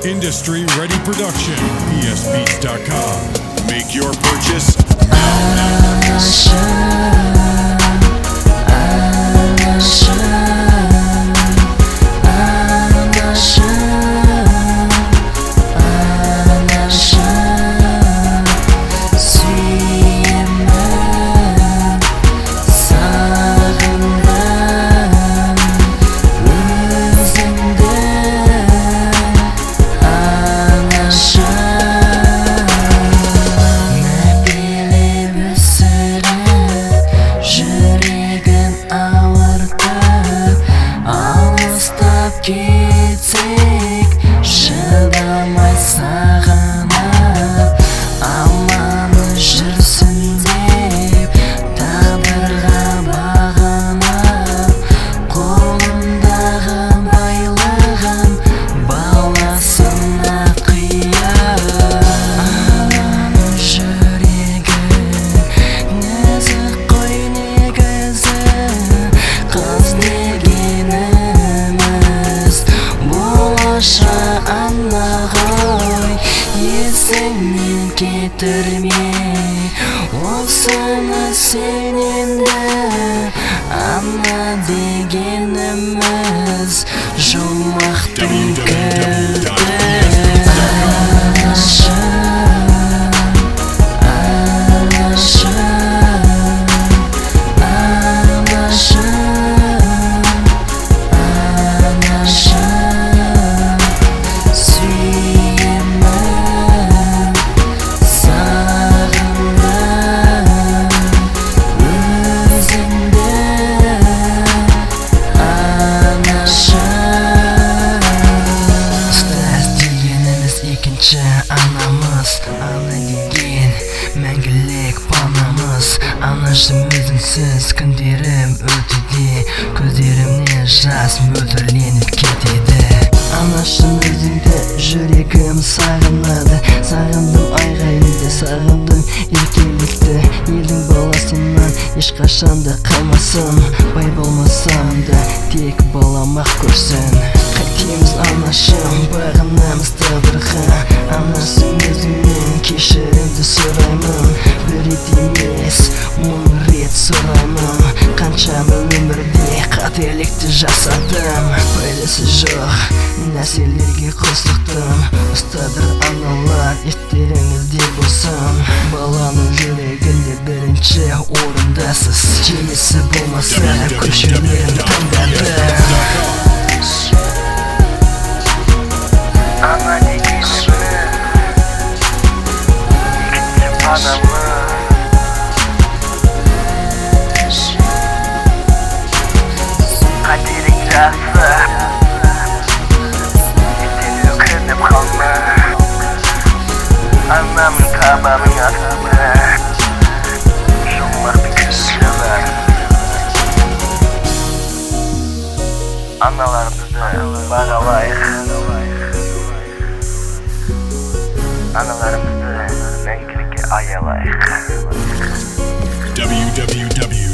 Industry Ready Production, psbeats.com. Make your purchase now. Кетсек, шыдамай сағынып, аманы жүрсін деп, тағдырға бағынып, қолындағы байлығын баласына қияр. Ананың жүрегі нәзік қой негізі, қыз дегеніміз болаша ана ғой, есіңнен кетірме осыны сен енді. Ана дегеніміз жұмақтың кілті. Анамыз, ана деген мәңгілік панамыз. Анашым өзіңсіз күндерім өтуде, көздерімнен жас мөлдірленіп кетеді. Анашым өзіңді жүрегім сағынады, сағындым айғайлыды, сағындым еркелікті. Елдің баласынан ешқашанда қалмасын, бай болмасам да тек балам-ақ көрсін. Қайтеміз анашым, бағынамыз тағдырға, анашым өзіңнен кешірімді сұраймын. Бір рет емес, мың рет сұраймын. Қаншама өмірде қателікті жасадым, пайдасы жоқ нәрселерге қосылдым. Ұстадыр аналар, естеріңізде болсын, баланың жүрегінде бірінші орындасыз. Жемесі болмаса көшелерін таңдады. Ана дегеніміз екінші панамыз. Қателік жасап, ертең өкініп қалма. Анамның табаның астында жұмақты кіші бар. Аналарымызды бағалайық, аналарымызды мәңгілікке аялайық. www